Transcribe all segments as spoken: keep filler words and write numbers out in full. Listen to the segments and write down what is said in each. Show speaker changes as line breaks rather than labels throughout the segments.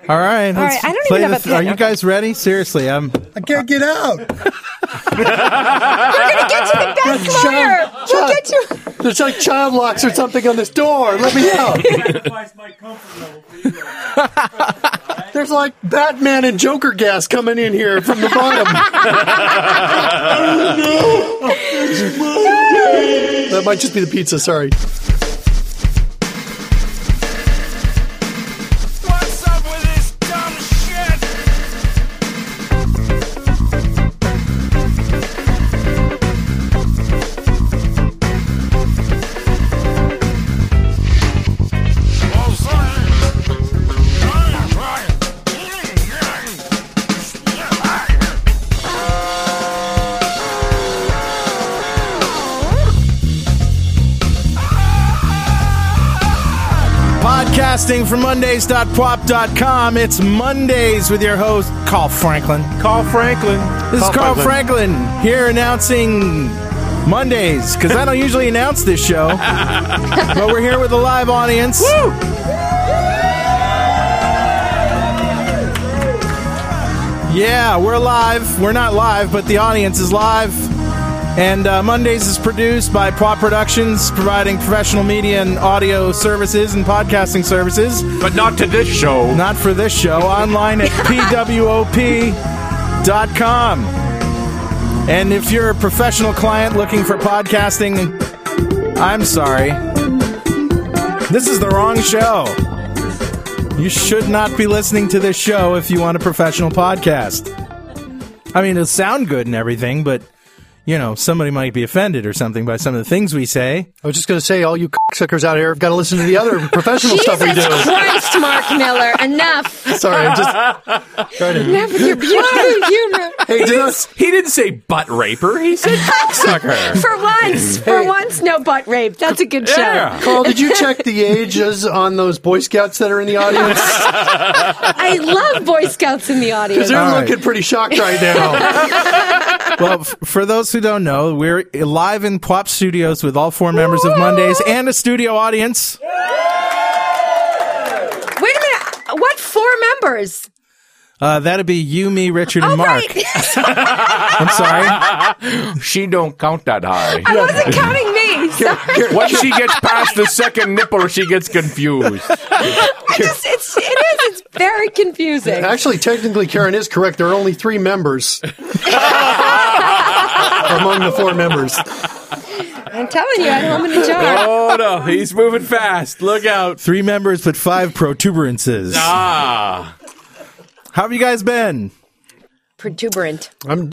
All right.
All right, I don't even have a pen.
Are you guys ready? Seriously, I'm.
I can't get out.
We're going to get you the best lawyer. We'll get you.
There's like child locks or something on this door. Let me out. There's like Batman and Joker gas coming in here from the bottom. That might just be the pizza, sorry.
Podcasting from Mondays dot pwop dot com. It's Mondays with your host, Carl Franklin.
Carl Franklin.
This
Carl
is Carl
Franklin.
Franklin. here announcing Mondays, because I don't usually announce this show. But we're here with a live audience.
Woo!
Yeah, we're live. We're not live, but the audience is live. And uh, Mondays is produced by Pwop Productions, providing professional media and audio services and podcasting services.
But not to this show.
Not for this show. Online at P W O P dot com. And if you're a professional client looking for podcasting, I'm sorry. This is the wrong show. You should not be listening to this show if you want a professional podcast. I mean, it'll sound good and everything, but... You know, somebody might be offended or something by some of the things we say.
I was just going to say, all you cocksuckers out here have got to listen to the other professional stuff we do.
Jesus Christ, Mark Miller, enough.
Sorry, I'm just trying to...
Enough with your beautiful humor.
Hey, did I...
He didn't say butt raper. He said cocksucker.
For once, for once, no butt rape. That's a good show.
Yeah.
Carl, did you check the ages on those Boy Scouts that are in the audience?
I love Boy Scouts in the
Because
audience.
they're
All right.
looking pretty shocked right now.
Well, f- for those who don't know, we're live in Pwop Studios with all four members of Mondays and a studio audience.
Wait a minute. What four members?
Uh, that'd be you, me, Richard, and
Oh,
Mark.
right.
I'm sorry.
She don't count that high.
I wasn't counting me. Sorry.
Once she gets past the second nipple, she gets confused.
I just, it's, it is. It's very confusing.
Actually, technically, Karen is correct. There are only three members among the four members.
I'm telling you, at home in a jar.
Oh, no. He's moving fast. Look out.
Three members, but five protuberances.
Ah.
How have you guys been?
Protuberant.
I'm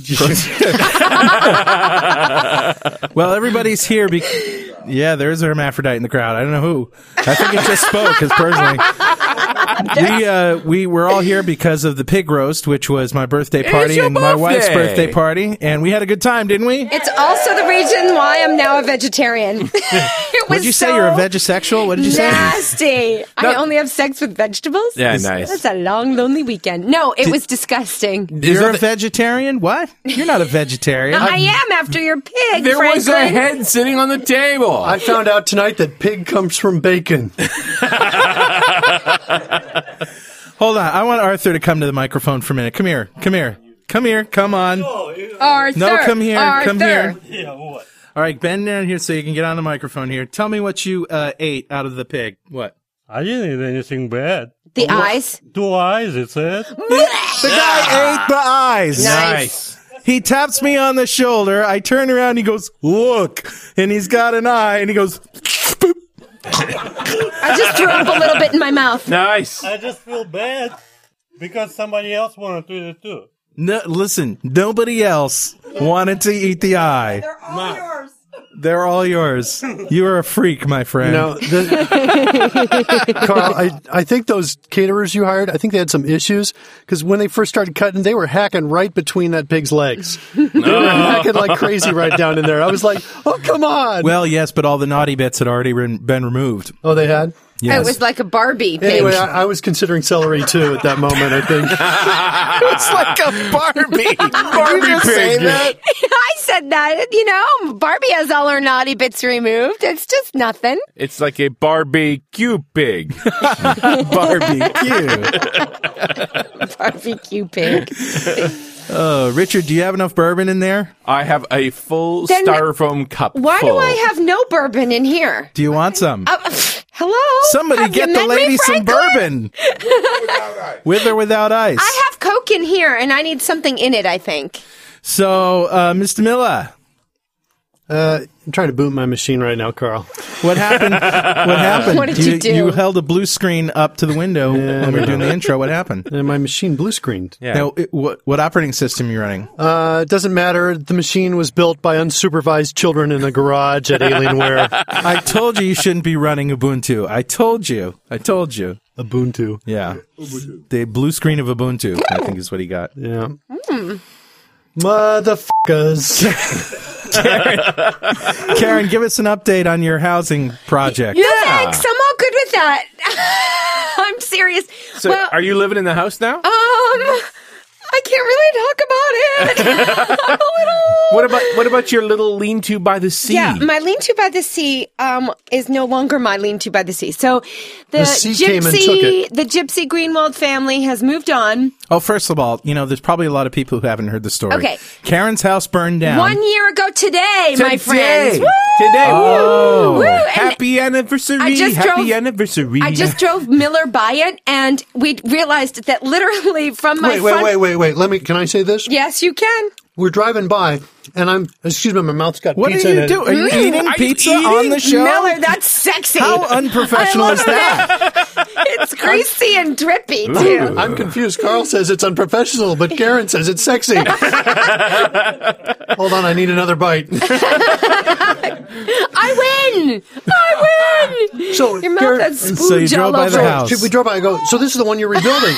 Well, everybody's here. Be- yeah, there's a hermaphrodite in the crowd. I don't know who. I think it just spoke, because personally. We, uh, we were all here because of the pig roast, which was my birthday party
your
and my wife's
birthday.
birthday party. And we had a good time, didn't we?
It's also the reason why I'm now a vegetarian. It was
What did you say?
so
You're a vegisexual? What did you say?
nasty. I only have sex with vegetables.
Yeah, nice.
That's a long, lonely weekend. No, it was disgusting.
You're a
that-
vegetarian? What? You're not a vegetarian.
I am after your pig,
There
Franklin.
was a head sitting on the table.
I found out tonight that pig comes from bacon.
Hold on. I want Arthur to come to the microphone for a minute. Come here. Come here. Come here. Come on.
Arthur.
No, come here.
Arthur.
Come here. All right, bend down here so you can get on the microphone here. Tell me what you uh, ate out of the pig. What?
I didn't eat anything bad.
The eyes.
Two eyes, it said.
The guy ate the eyes.
Nice.
He taps me on the shoulder. I turn around and he goes, look. And he's got an eye and he goes, boop.
I just threw up a little bit in my mouth.
Nice.
I just feel bad because somebody else wanted to do it too.
No, listen, nobody else wanted to eat the eye.
They're all yours.
They're all yours. You are a freak, my friend.
No, the, Carl, I, I think those caterers you hired, I think they had some issues because when they first started cutting, they were hacking right between that pig's legs. They were hacking like crazy right down in there. I was like, oh, come on.
Well, yes, but all the naughty bits had already been, been removed.
Oh, they had?
Yes.
It was like a Barbie pig.
Anyway, I, I was considering celery too at that moment, I think.
It's like a Barbie. Barbie
pig.
that?
I said that. You know, Barbie has all her naughty bits removed. It's just nothing.
It's like a barbecue pig.
Barbecue.
Barbecue pig.
Oh, Richard, do you have enough bourbon in there?
I have a full
Then-
styrofoam cup.
Why
full.
do I have no bourbon in here?
Do you want some?
Uh, hello?
Somebody
Have
get
you
the
met me,
lady some
Franklin?
bourbon. With or without ice.
I have Coke in here, and I need something in it, I think.
So, uh, Mister Miller,
Uh, I'm trying to boot my machine right now, Carl.
what happened? What happened?
What did you do?
You held a blue screen up to the window when we were doing the intro. What happened?
And my machine blue screened.
Yeah.
Now, it, what, what operating system are you running?
Uh, it doesn't matter. The machine was built by unsupervised children in a garage at Alienware.
I told you you shouldn't be running Ubuntu. I told you. I told you.
Ubuntu.
Yeah. The blue screen of Ubuntu, I think is what he got.
Yeah.
Hmm.
Motherfuckers.
Karen, give us an update on your housing project.
No, thanks. I'm all good with that. I'm serious.
So,
well,
are you living in the house now?
um, I can't really talk about it. I'm a little...
What about what about your little lean-to by the sea?
Yeah, my lean-to by the sea um, is no longer my lean-to by the sea. So the,
The sea
gypsy,
came and took it.
the Gypsy Greenwald family has moved on.
Oh, first of all, you know, there's probably a lot of people who haven't heard the story.
Okay.
Karen's house burned down.
One year ago today,
Today.
my friends. Woo!
Today.
Oh.
Woo! And
Happy anniversary.
I just
Happy
drove-
anniversary.
I just drove Miller by it, and we realized that literally from my
Wait, wait,
front...
wait, wait, wait. Let me, can I say this?
Yes, you can.
We're driving by, and I'm, excuse me, my mouth's got
What
pizza
are
in
you
it.
doing? Are you
Mm.
eating
Are you
pizza
eating?
on the show?
Miller, that's sexy.
How unprofessional
I love
is that?
It's greasy and drippy, too.
I'm confused. Carl says it's unprofessional, but Karen says it's sexy. Hold on, I need another bite.
I win! I win!
So,
Your mouth
Karen-
has spooge
So you drove
all
by the
over it.
house.
Should we drove by? I go, so this is the one you're rebuilding.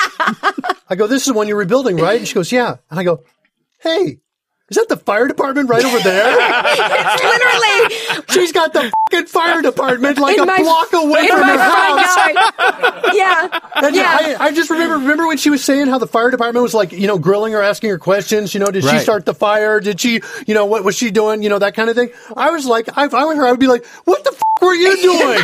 I go, this is the one you're rebuilding, right? And she goes, yeah. And I go, hey, is that the fire department right over there?
It's literally
She's got the fucking fire department like
in
a
my,
block away
in
from
my
her house.
front yard. Yeah.
And
yeah.
I, I just remember, remember when she was saying how the fire department was like, you know, grilling her, asking her questions. You know, did she
Right.
start the fire? Did she, you know, what was she doing? You know, that kind of thing. I was like, if I were her, I would be like, what the fuck were you doing?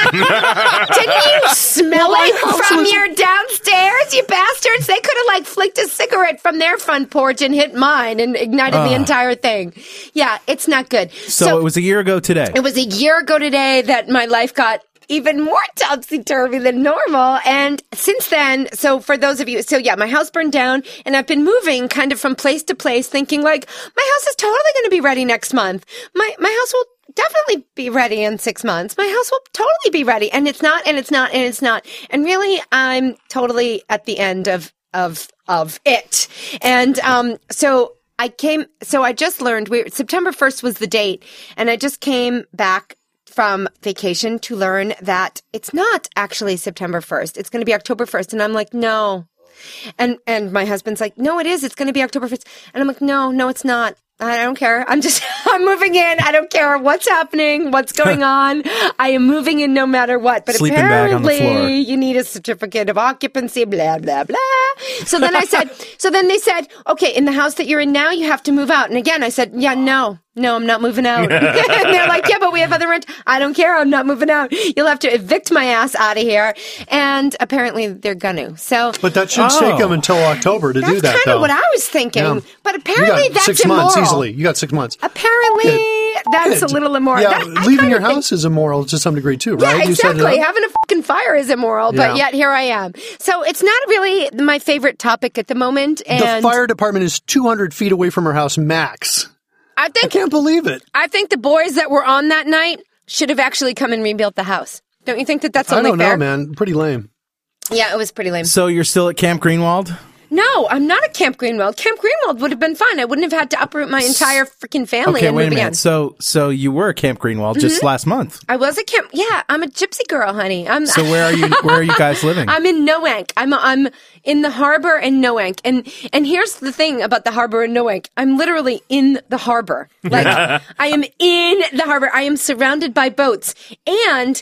Didn't you smell
Well, my
it
house
from
was-
your downstairs, you bastards? They could have like flicked a cigarette from their front porch and hit mine and ignited the entire thing. Yeah, it's not good.
So, it was a year ago today.
It was a year ago today that my life got even more topsy-turvy than normal. And since then, so for those of you, so yeah, my house burned down and I've been moving kind of from place to place thinking like, my house is totally going to be ready next month. My, my house will definitely be ready in six months. My house will totally be ready. And it's not, and it's not, and it's not. And really, I'm totally at the end of, of, of it. And, um, so I came, so I just learned we, September first was the date and I just came back from vacation to learn that it's not actually September first. It's going to be October first. And I'm like, no. And, and my husband's like, no, it is. It's going to be October first. And I'm like, no, no, it's not. I don't care. I'm just, I'm moving in. I don't care what's happening, what's going on. I am moving in no matter what. But
Sleeping bag on the
apparently
floor.
you need a certificate of occupancy, blah, blah, blah. So then I said, so then they said, okay, in the house that you're in now, you have to move out. And again, I said, yeah, no. No, I'm not moving out. And they're like, yeah, but we have other rent. I don't care. I'm not moving out. You'll have to evict my ass out of here. And apparently they're gonna. So
But that should
Oh.
take them until October to
that's
do that,
kind
though.
of what I was thinking.
Yeah.
But
You
apparently
got
that's
six
immoral.
months easily. You got six months.
Apparently that's a little immoral.
Yeah,
That- I
leaving
kinda
your
think-
house is immoral to some degree too,
Yeah,
right? You set it
exactly.
up.
Having a fucking fire is immoral, but
Yeah.
yet here I am. So it's not really my favorite topic at the moment.
The
And
fire department is two hundred feet away from her house max.
I
I
think
can't believe it.
I think the boys that were on that night should have actually come and rebuilt the house. Don't you think that that's
I
only
don't
fair?
know, man. Pretty lame.
Yeah, it was pretty lame.
So you're still at Camp Greenwald?
No, I'm not at Camp Greenwald. Camp Greenwald would have been fine. I wouldn't have had to uproot my entire freaking family
Okay,
and
wait a
move
minute.
again.
So, so you were at Camp Greenwald just last month.
I was at camp. Yeah, I'm a gypsy girl, honey. I'm.
So where are you? Where are you guys living?
I'm in Noank. I'm I'm in the harbor in Noank. And and here's the thing about the harbor in Noank. I'm literally in the harbor. Like I am in the harbor. I am surrounded by boats. And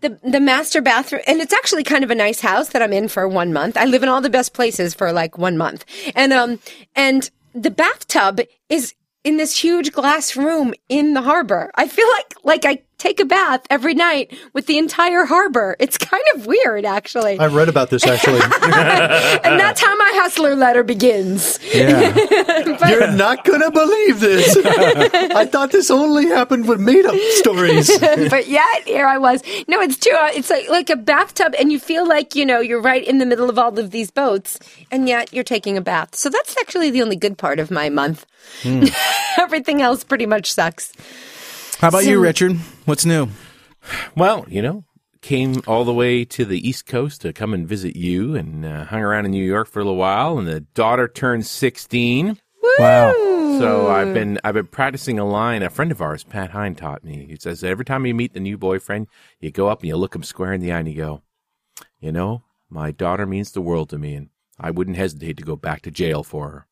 the the master bathroom, and it's actually kind of a nice house that I'm in for one month. I live in all the best places for like one month, and um and the bathtub is in this huge glass room in the harbor. I feel like like I take a bath every night with the entire harbor. It's kind of weird, actually.
I read about this, actually.
And that's how my hustler letter begins.
Yeah.
But-
You're not going to believe this. I thought this only happened with made-up stories.
But yet, here I was. No, it's true. It's like, like a bathtub, and you feel like, you know, you're right in the middle of all of these boats, and yet you're taking a bath. So that's actually the only good part of my month. Mm. Everything else pretty much sucks.
How about
So-
you, Richard? What's new?
Well, you know, came all the way to the East Coast to come and visit you, and uh, hung around in New York for a little while. And the daughter turned sixteen.
Wow.
So I've been I've been practicing a line a friend of ours, Pat Hine, taught me. He says every time you meet the new boyfriend, you go up and you look him square in the eye and you go, you know, my daughter means the world to me, and I wouldn't hesitate to go back to jail for her.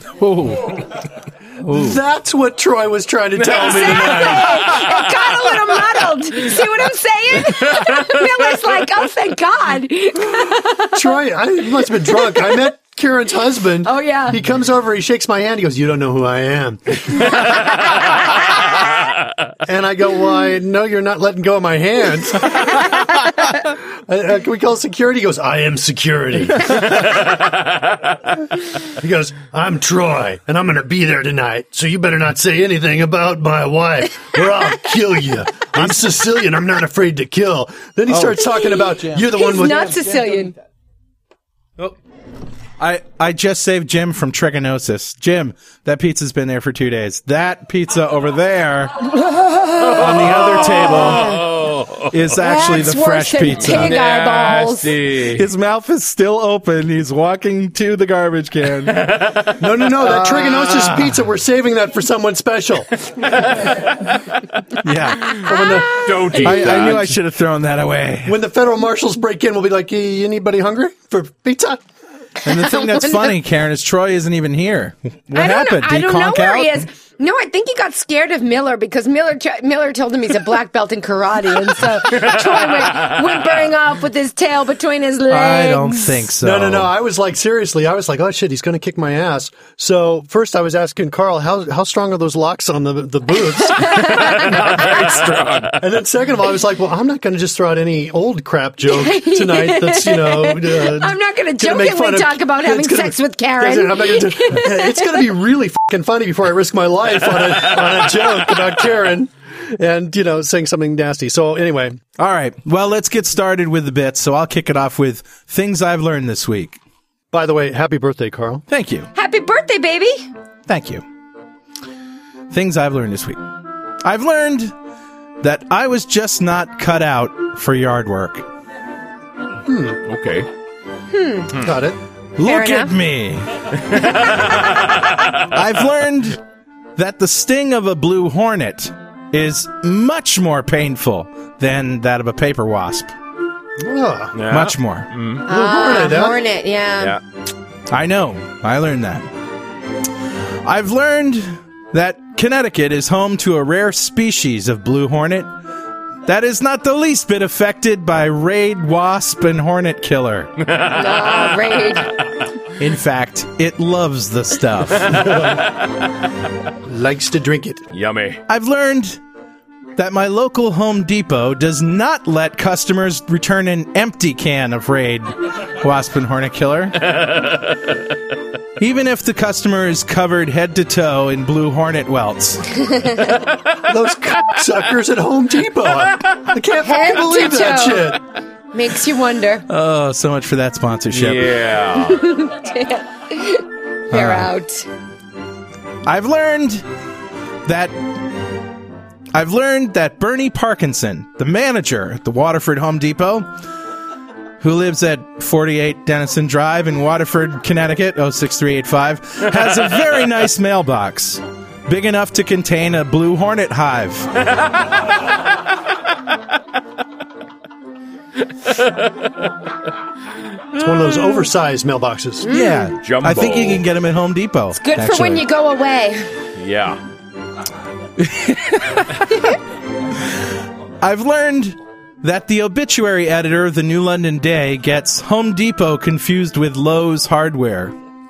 That's what Troy was trying to tell me tonight.
It got a little muddled. See what I'm saying? Miller's like, oh, thank God.
Troy, I must have been drunk. I met Karen's husband.
Oh, yeah.
He comes over, he shakes my hand, he goes, you don't know who I am. And I go, well, I know you're not letting go of my hands. uh, can we call security? He goes, I am security. He goes, I'm Troy, and I'm going to be there tonight, so you better not say anything about my wife, or I'll kill you. I'm Sicilian, I'm not afraid to kill. Then he starts talking about, you're the one
He's
with...
not Sicilian.
Oh. I, I just saved Jim from trichinosis. Jim, that pizza's been there for two days. That pizza over there on the other table is actually
That's
the
worse
fresh
than
pizza.
pig eyeballs.
Nasty.
His mouth is still open. He's walking to the garbage can.
No, no, no, that trichinosis pizza, we're saving that for someone special.
Yeah.
Don't eat
I,
that.
I knew I should have thrown that away.
When the federal marshals break in, we'll be like, "Hey, anybody hungry for pizza?"
And the thing that's funny, Karen, is Troy isn't even here. What
I don't
happened?
know.
Did
I
he
don't know
conk
where
out?
he is. No, I think he got scared of Miller because Miller Miller told him he's a black belt in karate, and so Troy went whimpering off with his tail between his legs.
I don't think so.
No, no, no. I was like, seriously, I was like, oh shit, he's going to kick my ass. So first I was asking Carl, how how strong are those locks on the the boots?
Not very strong.
And then second of all, I was like, well, I'm not going to just throw out any old crap joke tonight that's, you know... Uh,
I'm not going to
gonna make fun
jokingly
of-
talk about
it's
having
gonna-
sex with Karen.
I'm not gonna do, it's going to be really fucking funny before I risk my life on a, on a joke about Karen and, you know, saying something nasty. So anyway...
All right. Well, let's get started with the bits. So I'll kick it off with things I've learned this week.
By the way, happy birthday, Carl.
Thank you.
Happy birthday, baby!
Thank you. Things I've learned this week. I've learned that I was just not cut out for yard work.
Okay.
Got it.
Look
enough.
at me. I've learned that the sting of a blue hornet is much more painful than that of a paper wasp.
Oh,
Yeah.
Much more.
Ah,
hornet, huh?
Hornet, yeah.
Yeah.
I know. I learned that. I've learned that Connecticut is home to a rare species of blue hornet that is not the least bit affected by raid wasp and hornet killer.
Oh, raid.
In fact, it loves the stuff.
likes to drink it.
Yummy.
I've learned that my local Home Depot does not let customers return an empty can of Raid Wasp and Hornet Killer. Even if the customer is covered head to toe in blue hornet welts.
Those suckers at Home Depot. I can't
Head
fucking believe
to
that
toe.
shit.
Makes you wonder.
Oh, so much for that sponsorship.
Yeah.
They're
Uh,
out.
I've learned that I've learned that Bernie Parkinson, the manager at the Waterford Home Depot, who lives at forty-eight Denison Drive in Waterford, Connecticut, oh six three eight five, has a very nice mailbox, big enough to contain a blue hornet hive.
It's one of those oversized mailboxes.
Yeah,
Jumbo.
I think you can get them at Home Depot.
Good for when you go away.
Yeah.
I've learned that the obituary editor of the New London Day gets Home Depot confused with Lowe's Hardware.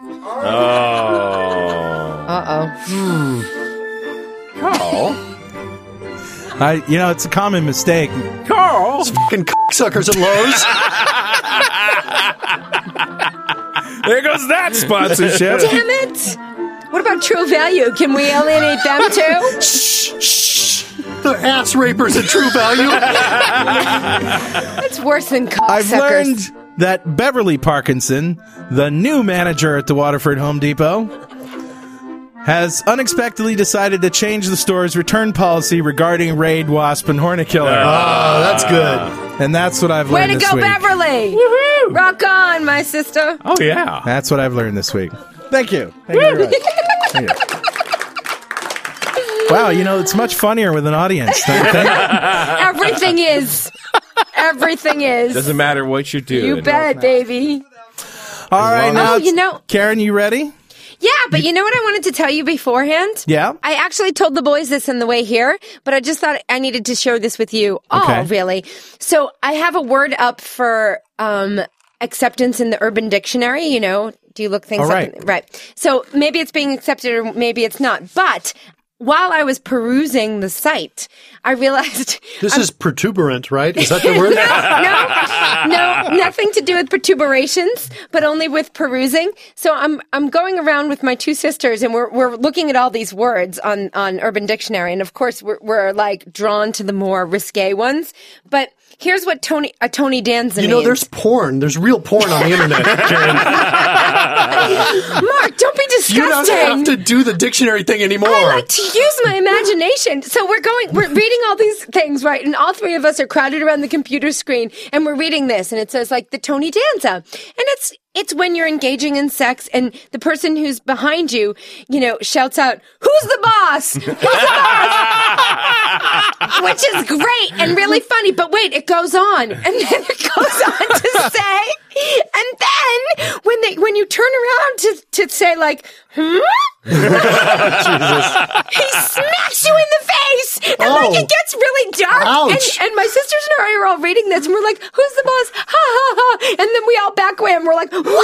Oh.
Uh-oh.
Carl?
I, you know, it's a common mistake.
Carl?
Those fucking cocksuckers at Lowe's.
There goes that sponsorship.
Damn it! What about True Value? Can we alienate them too?
Shh, shh. They're ass rapers at True Value.
That's worse than cocksuckers.
I've learned that Beverly Parkinson, the new manager at the Waterford Home Depot, has unexpectedly decided to change the store's return policy regarding raid, wasp, and hornet killer.
Oh, that's good.
And that's what I've
Way
learned
to
this
go,
week.
Beverly! Woohoo! Rock on, my sister.
Oh, yeah.
That's what I've learned this week. Thank you. Thank you very much. Thank you. Wow, you know, it's much funnier with an audience, don't you think?
Everything is. Everything is.
Doesn't matter what you're doing.
You bet, baby.
All right,
long
now,
Oh,
it's-
you know-
Karen, you ready?
Yeah, but you know what I wanted to tell you beforehand?
Yeah?
I actually told the boys this on the way here, but I just thought I needed to share this with you all,
Okay.
really. So I have a word up for um, acceptance in the Urban Dictionary. You know, do you look things
All
up?
right.
in- right. So maybe it's being accepted or maybe it's not. But while I was perusing the site, I realized
This is protuberant, right? Is that the word?
no, no, nothing to do with protuberations, but only with perusing. So I'm I'm going around with my two sisters, and we're we're looking at all these words on on Urban Dictionary, and of course we're we're like drawn to the more risque ones. But here's what Tony a Tony Danza
You know,
means.
there's porn. There's real porn on the internet, Karen.
Mark, don't be disgusting.
You don't have to do the dictionary thing anymore.
I like to use my imagination. So we're going, we're reading all these things, right? And all three of us are crowded around the computer screen and we're reading this and it says like the Tony Danza. And it's, it's when you're engaging in sex and the person who's behind you, you know, shouts out, "Who's the boss? Who's the boss?" Which is great and really funny. But wait, it goes on. And then it goes on to say, and then when they, when you turn around to, to say like, hmm? He smacks you in the face, and
Oh.
like it gets really dark.
Ouch.
And, and my sisters and I are all reading this, and we're like, "Who's the boss?" Ha ha ha! And then we all back away, and we're like, "Wow!"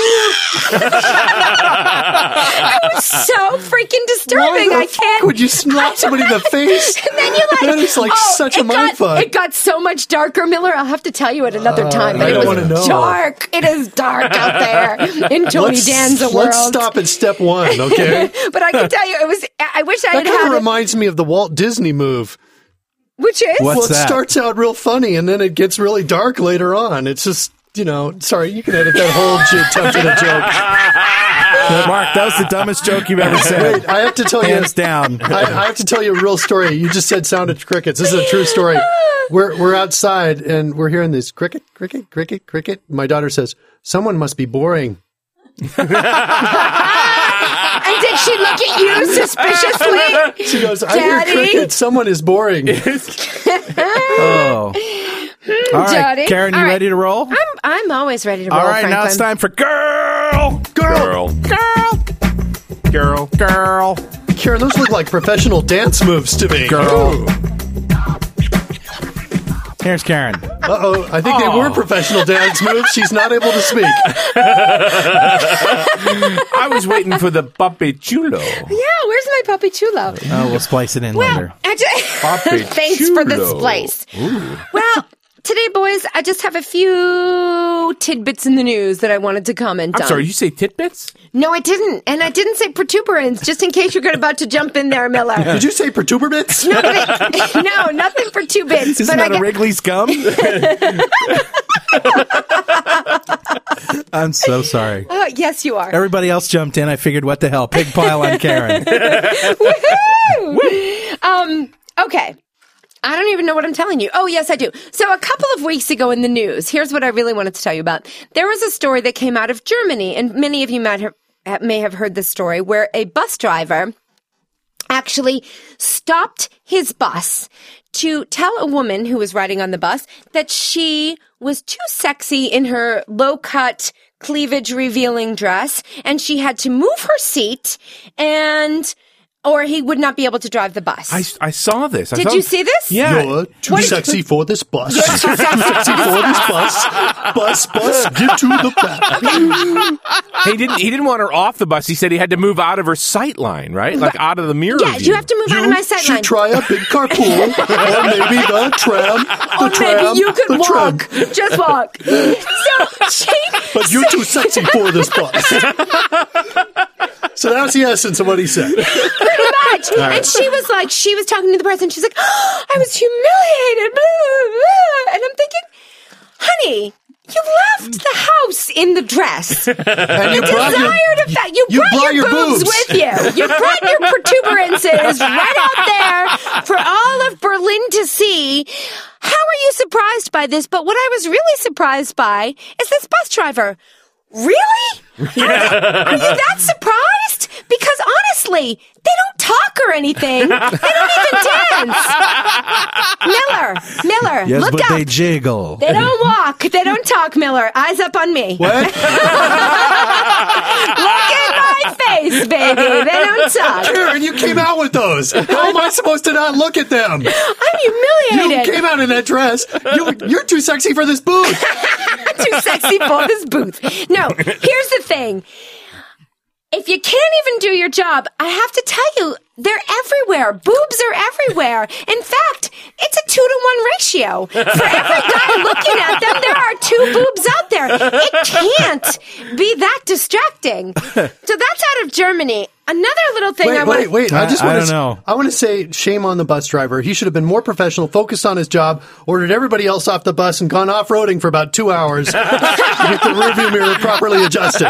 It was so freaking disturbing.
Why the
I can't.
fuck would you slap somebody in the face?
And then you like,
That is like
oh,
such a
it got,
mindfuck.
It got so much darker, Miller. I'll have to tell you at another time. But
I
it
don't
was
wanna know.
dark. It is dark out there in Tony
let's,
Danza world.
let's stop at step one, okay?
But I can tell you, it was. I wish I
That
had
kind
had
of
it.
reminds me of the Walt Disney move.
Which is
What's
well, it
that?
starts out real funny and then it gets really dark later on. It's just, you know, sorry, you can edit that whole j- attempt at a joke.
Mark, that was the dumbest joke you've ever said.
Wait, I have to tell you,
Hands down.
I, I have to tell you a real story. You just said sound of crickets. This is a true story. We're we're outside and we're hearing this cricket, cricket, cricket, cricket. My daughter says, "Someone must be boring."
And did she look at you suspiciously?
She goes, "I
Daddy?
hear cricket. Someone is boring."
Oh. All right,
Daddy.
Karen, you
All right.
ready to roll?
I'm I'm always ready to roll.
All right, now it's
Franklin.
time for girl,
Girl.
girl,
Girl.
girl,
Karen, those look like professional dance moves to me.
girl. Here's Karen.
Uh-oh, I think they
Oh.
were professional dance moves. She's not able to speak.
I was waiting for the puppy chulo.
Yeah, where's my puppy chulo?
Oh, we'll splice it in
Well,
later.
actually,
Puppy
thanks for the
chulo.
splice. Well, today, boys, I just have a few tidbits in the news that I wanted to comment
I'm
on.
sorry, you say titbits?
No, I didn't. And I didn't say protuberance, just in case you're about to jump in there, Miller.
Did you say protuberance?
no, nothing for two bits.
Isn't
but
that
I
a
got-
Wrigley's gum? I'm so sorry.
Oh, yes, you are.
Everybody else jumped in. I figured, what the hell? Pig pile on Karen.
um, okay. I don't even know what I'm telling you. Oh, yes, I do. So a couple of weeks ago in the news, here's what I really wanted to tell you about. There was a story that came out of Germany, and many of you might have, may have heard this story, where a bus driver actually stopped his bus to tell a woman who was riding on the bus that she was too sexy in her low-cut, cleavage-revealing dress, and she had to move her seat and or he would not be able to drive the bus.
I, I saw this. I
Did
saw
you see this?
Yeah.
You're too
What did-
sexy for this bus.
You're too sexy
for this bus. Bus, bus, get to the back.
He didn't. He didn't want her off the bus. He said he had to move out of her sight line, right? Like out of the mirror.
Yeah,
view.
you have to move out of my sight
should
line.
try a big carpool, or maybe the tram. The
Or
tram,
maybe you could
the tram.
walk. Just walk. So she.
But you're too sexy for this bus. So that's the essence of what he said.
Pretty much. And she was like, she was talking to the press and she's like, oh, I was humiliated. Blah, blah, blah. And I'm thinking, honey, you left the house in the dress.
And you
You
brought your,
desired of that. You,
you
brought,
brought
your,
your
boobs,
boobs.
with you. You brought your protuberances right out there for all of Berlin to see. How are you surprised by this? But what I was really surprised by is this bus driver. Really? Yeah. Are, are you that surprised? Because honestly, they don't talk or anything. They don't even dance. Miller, Miller,
Yes,
look
but
up.
they jiggle.
They don't walk. They don't talk, Miller. Eyes up on me.
What?
Look at my face, baby. They don't talk.
Karen, you came out with those. How am I supposed to not look at them?
I'm
You
humiliated.
came out in that dress. You, you're too sexy for this booth.
Too sexy for this booth. No, here's the thing. If you can't even do your job, I have to tell you, they're everywhere. Boobs are everywhere. In fact, it's a two to one ratio. For every guy looking at them, there are two boobs out there. It can't be that distracting. So that's out of Germany. Another little thing I
Wait,
want
wait, wait. I just
I- I
want to
don't know.
I want to say shame on the bus driver. He should have been more professional, focused on his job, ordered everybody else off the bus, and gone off-roading for about two hours to get the rearview mirror properly adjusted.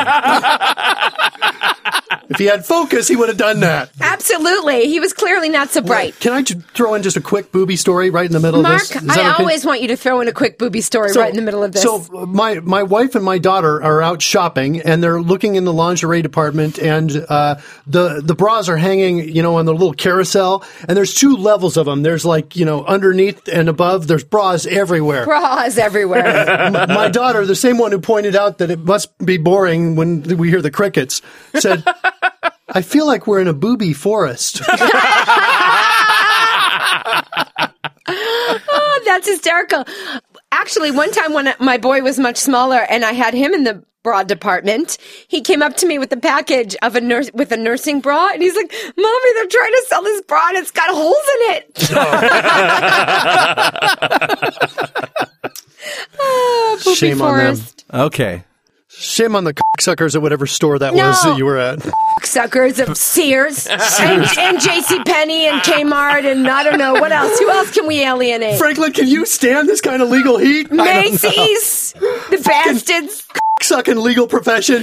If he had focus, he would have done that.
Absolutely. He was clearly not so bright.
Can I ju- throw in just a quick booby story right in the middle
Mark,
of this? Is that
I
okay?
always want you to throw in a quick booby story
So-
right in the middle of this.
So uh, my my wife and my daughter are out shopping, and they're looking in the lingerie department, and uh, the the bras are hanging, you know, on the little carousel, and there's two levels of them. There's like, you know, underneath and above. There's bras everywhere.
Bras everywhere.
M- my daughter, the same one who pointed out that it must be boring when we hear the crickets, said, "I feel like we're in a booby forest."
Oh, that's hysterical. Actually, one time when my boy was much smaller and I had him in the bra department, he came up to me with a package of a nurse with a nursing bra, and he's like, "Mommy, they're trying to sell this bra and it's got holes in it." Oh, poopy
Shame on them.
forest.
Okay.
Shame on the cocksuckers at whatever store that
No.
was that you were at.
Suckers of Sears and, and JCPenney and Kmart and I don't know what else. Who else can we alienate?
Franklin, can you stand this kind of legal heat? I don't know.
Macy's, the bastards.
Sucking legal profession.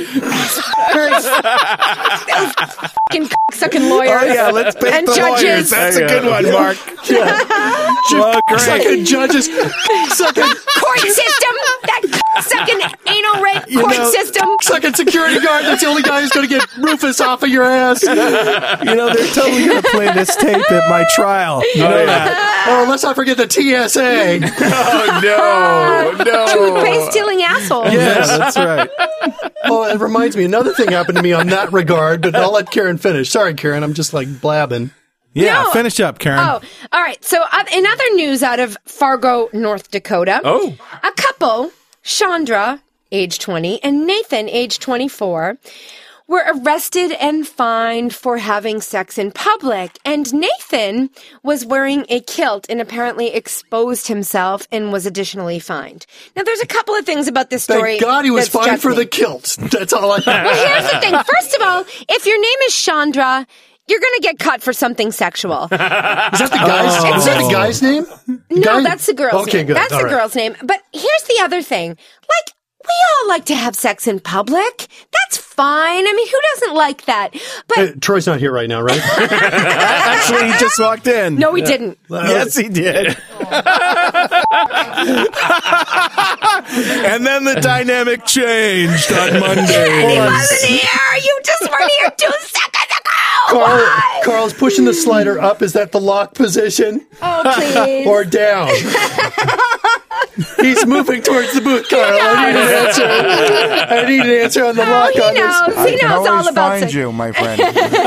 Fucking sucking lawyers.
Oh, yeah, let's pick
and
the
judges.
lawyers. That's a good one, Mark.
Well,
great.
sucking judges. Sucking,
Court system. That sucking anal rape
you
court
know,
system.
sucking security guard. That's the only guy who's going to get Rufus off of your ass.
You know, they're totally going to play this tape at my trial. You know that.
Oh, let's not forget the T S A.
Oh no, no.
Toothpaste stealing asshole.
Yeah, that's right.
Oh, it reminds me. Another thing happened to me on that regard, but I'll let Karen finish. Sorry, Karen. I'm just like blabbing.
Yeah,
No.
finish up, Karen.
Oh, all right. So, uh, in other news out of Fargo, North Dakota,
Oh.
a couple, Chandra, age twenty, and Nathan, age twenty-four, were arrested and fined for having sex in public. And Nathan was wearing a kilt and apparently exposed himself and was additionally fined. Now, there's a couple of things about this story.
Thank God he was
that
fined
struck
for
me.
the kilt. That's all I
Well, here's the thing. First of all, if your name is Chandra, you're going to get cut for something sexual.
Is that the guy's,
Oh.
is that the guy's name?
No,
Guy-
that's the girl's
Okay,
name.
good.
That's
All
the
right.
girl's name. But here's the other thing. Like, we all like to have sex in public. That's fine. I mean, who doesn't like that? But
Uh, Troy's not here right now, right?
Actually, he just walked in.
no, we didn't.
Yes, he did. And then the dynamic changed on Monday.
He wasn't here. You just weren't here two seconds ago.
Carl,
Why?
Carl's pushing the slider up. Is that the lock position?
Oh, please.
Or down? He's moving towards the booth, Carl. I need an answer. I need an answer on the
Oh,
lock
he
on this.
knows.
I
He
can
knows
always
all about
find
sex.
you, my friend.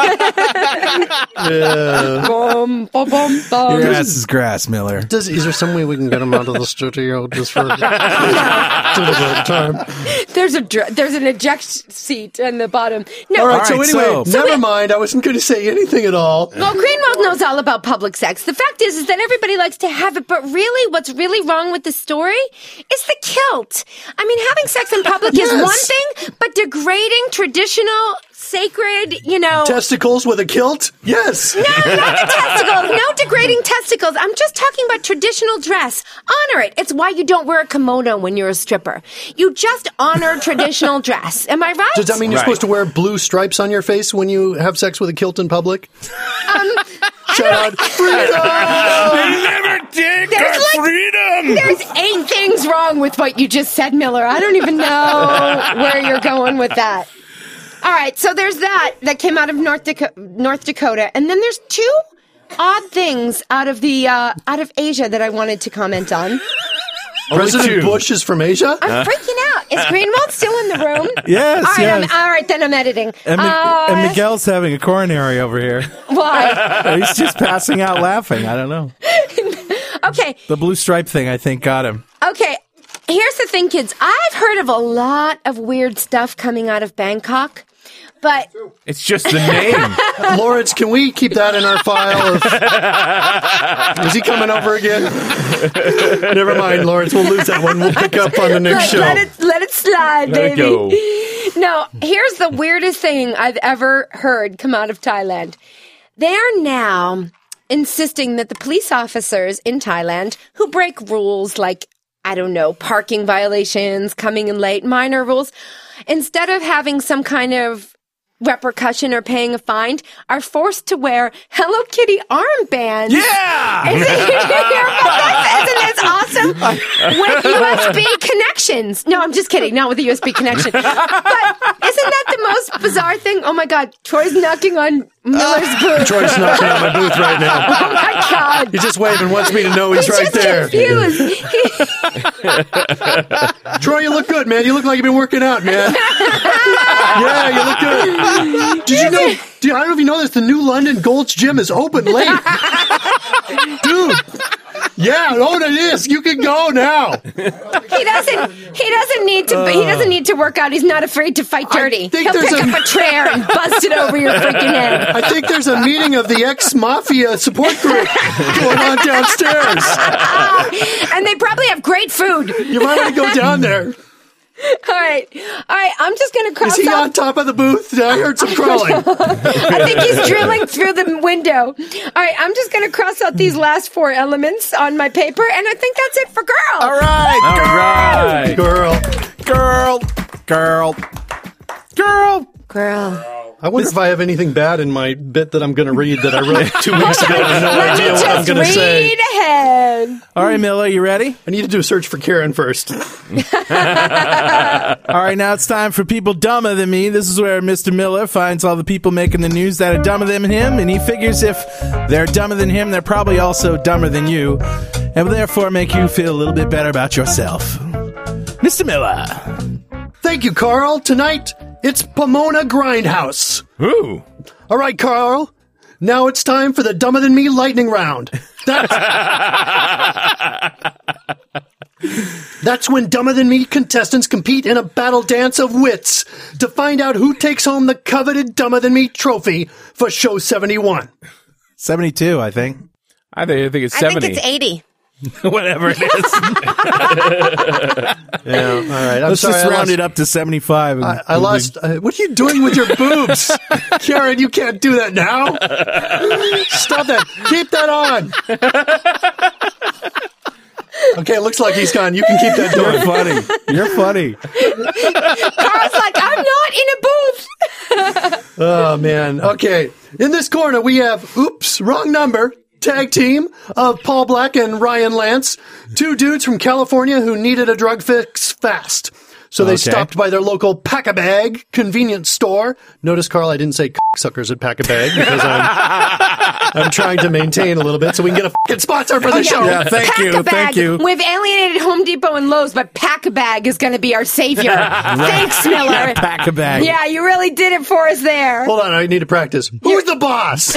Yeah.
Bum, bum, bum, bum.
Grass is grass, Miller.
Does, is there some way we can get him out of the studio just for just a little time?
There's a dr- there's an eject seat in the bottom. No,
All right,
All
so
right,
anyway,
so-
never mind. I wasn't going to say anything at all.
Well, Greenwald knows all about public sex. The fact is, is that everybody likes to have it, but really, what's really wrong with the story is the kilt. I mean, having sex in public
Yes.
is one thing, but degrading traditional, sacred, you know.
Testicles with a kilt? Yes.
No, not the testicles. No degrading testicles. I'm just talking about traditional dress. Honor it. It's why you don't wear a kimono when you're a stripper. You just honor traditional dress. Am I right?
Does that mean you're
Right.
supposed to wear blue stripes on your face when you have sex with a kilt in public?
Um,
Shout out, freedom!
Never take
There's
our
like-
freedom.
There's eight things wrong with what you just said, Miller. I don't even know where you're going with that. All right, so there's that that came out of North Dakota, North Dakota, and then there's two odd things out of the uh, out of Asia that I wanted to comment on.
President
two.
Bush is from Asia?
I'm freaking out. Is Greenwald still in the room?
Yes,
All right,
yes.
I'm, all right, then I'm editing.
And, Mi-
Uh,
and Miguel's having a coronary over here.
Why?
He's just passing out laughing. I don't know.
Okay,
The blue stripe thing, I think, got him.
okay. Here's the thing, kids. I've heard of a lot of weird stuff coming out of Bangkok, but
It's just the name.
Lawrence, can we keep that in our file? Of... Is he coming over again? Never mind, Lawrence. We'll lose that one. We'll pick up on the next
let,
show.
let it let it slide,
Let it
baby. No, here's the weirdest thing I've ever heard come out of Thailand. They are now insisting that the police officers in Thailand who break rules like, I don't know, parking violations, coming in late, minor rules, instead of having some kind of repercussion or paying a fine, are forced to wear Hello Kitty armbands.
Yeah.
Isn't, isn't this awesome? With U S B connections. No, I'm just kidding. Not with a U S B connection. But isn't that the most bizarre thing? Oh my God, Troy's knocking on Miller's booth.
Troy's knocking on my booth right now.
Oh my God.
He's just waving, wants me to know he's,
He's
right
just
there.
confused.
Troy, you look good, man. You look like you've been working out, man. Yeah, you look good. Did you know? Dude, I don't know if you know this. The new London Gold's Gym is open late. Dude. Yeah, oh, it is. You can go now.
He doesn't. He doesn't need to. he doesn't need to work out. He's not afraid to fight dirty.
think
He'll
there's
pick
a-
up a chair and bust it over your freaking head.
I think there's a meeting of the ex-mafia support group going on downstairs.
And they probably have great food.
You might want to go down there.
All right, all right. I'm just going to cross
Is he
off.
on top of the booth? I heard some crawling.
I think he's drilling through the window. All right, I'm just going to cross out these last four elements on my paper, and I think that's it for girl.
All right.
All right.
Girl.
Girl. Girl. Girl.
Girl.
I wonder if I have anything bad in my bit that I'm going to read that I wrote two weeks ago. I have no
Let me
idea what I'm
just
going to say.
read ahead.
All right, Miller, you ready?
I need to do a search for Karen first.
All right, now it's time for People Dumber Than Me. This is where Mister Miller finds all the people making the news that are dumber than him, and he figures if they're dumber than him, they're probably also dumber than you, and will therefore make you feel a little bit better about yourself. Mister Miller.
Thank you, Carl. Tonight, it's Pomona Grindhouse.
Ooh.
All right, Carl. Now it's time for the Dumber Than Me lightning round. That's, That's when Dumber Than Me contestants compete in a battle dance of wits to find out who takes home the coveted Dumber Than Me trophy for show seventy-one.
seventy-two, I think.
I think, I think it's
I
seventy.
think it's eighty.
Whatever it is.
Yeah, all right. I'm
Let's
sorry.
just
I
round
lost,
it up to seventy-five. and
I, I
we'll be-
lost. Uh, what are you doing with your boobs? Karen, you can't do that now. Stop that. Keep that on. Okay, it looks like he's gone. You can keep that
You're
going.
funny. You're funny.
Carl's like, I'm not in a booth.
Oh, man. Okay. In this corner, we have, oops, wrong number, tag team of Paul Black and Ryan Lance, two dudes from California who needed a drug fix fast. So they
Okay.
stopped by their local Pack-A-Bag convenience store. Notice, Carl, I didn't say suckers at Pack-A-Bag because I'm I'm trying to maintain a little bit so we can get a fucking sponsor for the
Oh, yeah.
show.
Yeah, thank you,
Pack-A-Bag.
thank you.
We've alienated Home Depot and Lowe's, but Pack-A-Bag is going to be our savior. Thanks, Miller.
Pack a bag.
Yeah, you really did it for us there.
Hold on, I need to practice. Who's the boss?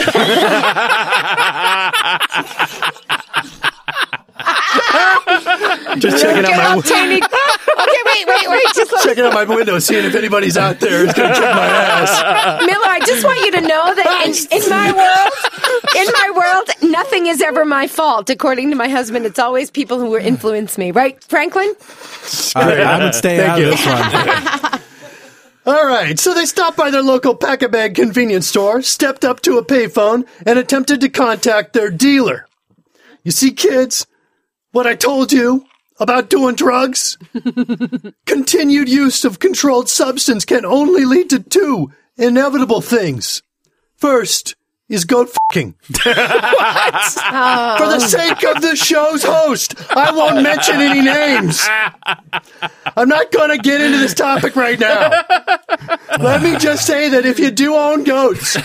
Just checking out
Get
my
up, Tammy. Okay, wait, wait, wait. Just let
checking out my window, seeing if anybody's out there who's gonna kick my ass.
Miller, I just want you to know that in, in my world, in my world, nothing is ever my fault. According to my husband, it's always people who influence me. Right, Franklin?
All right, I would stay
Thank
out
you.
of this one.
All right, so they stopped by their local Pack-A-Bag convenience store, stepped up to a payphone, and attempted to contact their dealer. You see, kids, what I told you about doing drugs? Continued use of controlled substance can only lead to two inevitable things. First is goat fucking.
Oh.
For the sake of the show's host, I won't mention any names. I'm not going to get into this topic right now. Let me just say that if you do own goats,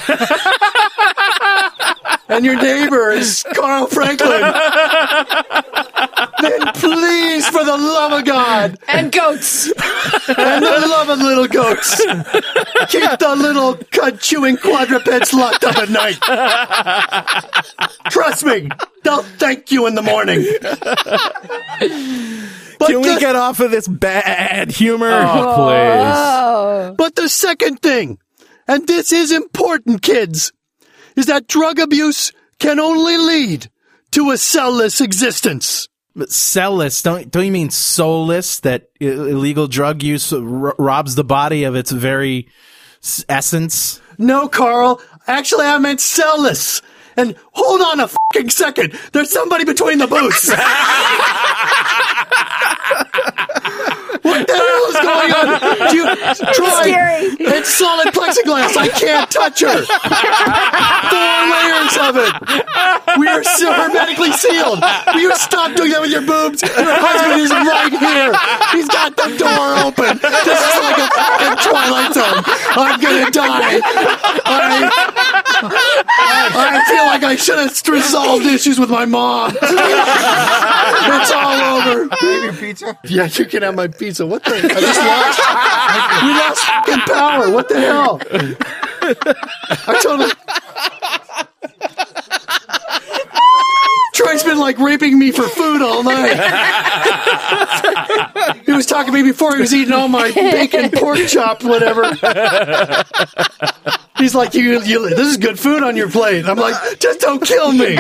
and your neighbor is Carl Franklin, then please, for the love of God,
And goats.
and the love of little goats, keep the little cud-chewing quadrupeds locked up at night. Trust me, they'll thank you in the morning. But
Can we
the-
get off of this bad humor?
Oh, please.
Oh.
But the second thing, and this is important, kids, is that drug abuse can only lead to a cellless existence.
But cellless, don't don't you mean soulless? That i- illegal drug use r- robs the body of its very s- essence?
No, Carl. Actually, I meant cellless. And hold on a fucking second. There's somebody between the booths. What the hell is going on? Do you try?
Scary.
It's solid plexiglass. I can't touch her. Four layers of it. We are so hermetically sealed. Will you stop doing that with your boobs? Your husband is right here. He's got the door open. This is like a fucking Twilight Zone. I'm gonna die. I, I feel like I should have resolved issues with my mom. It's all over.
Your pizza?
Yeah, you can have my pizza. What the? I just lost. We lost fucking power. What the hell? I totally. Troy's been like raping me for food all night. He was talking to me before he was eating all my bacon, pork chop, whatever. He's like, you, you, this is good food on your plate. I'm like, just don't kill me.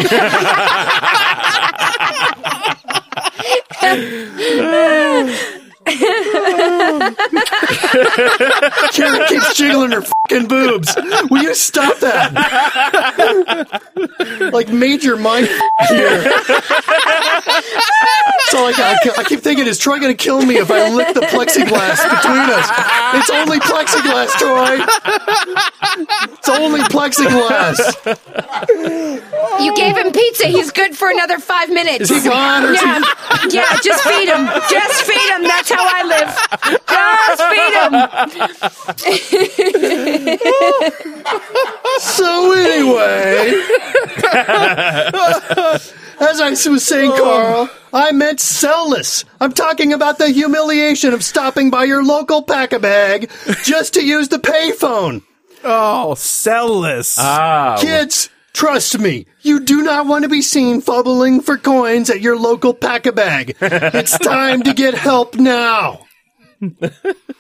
Karen keeps jiggling her fucking boobs. Will you stop that? Like major mind here. So like I, I keep thinking, is Troy going to kill me if I lick the plexiglass between us? It's only plexiglass, Troy. It's only plexiglass.
You gave him pizza. He's good for another five minutes.
Is he gone? Or is he-
Yeah, yeah. Just feed him. Just feed him. That's how I live. Just feed him.
So anyway, as I was saying, Carl, I meant cellless. I'm talking about the humiliation of stopping by your local Pack-A-Bag just to use the payphone.
Oh, cellless.
Ah,
Kids, trust me, you do not want to be seen fumbling for coins at your local Pack-A-Bag. It's time to get help now.